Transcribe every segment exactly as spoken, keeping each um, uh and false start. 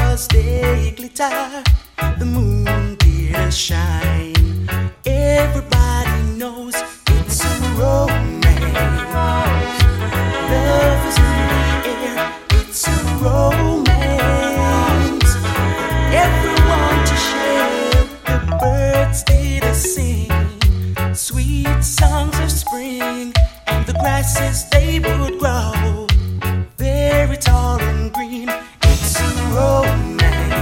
stars they glitter, the moon did shine. Everybody knows it's a romance. Love is in the air, it's a romance. Everyone to share, the birds did sing sweet songs of spring, and the grasses they would grow very tall and green. It's a romance.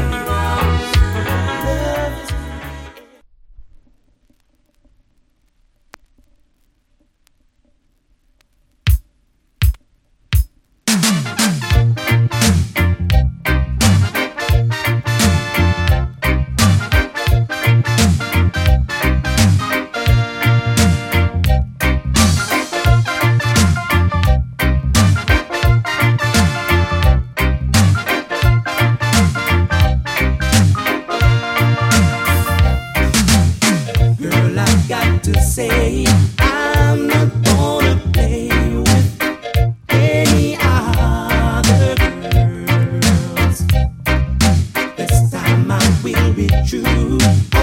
Love is in the air. Girl, I've got to say, I'm not gonna play with any other girls. This time I will be true.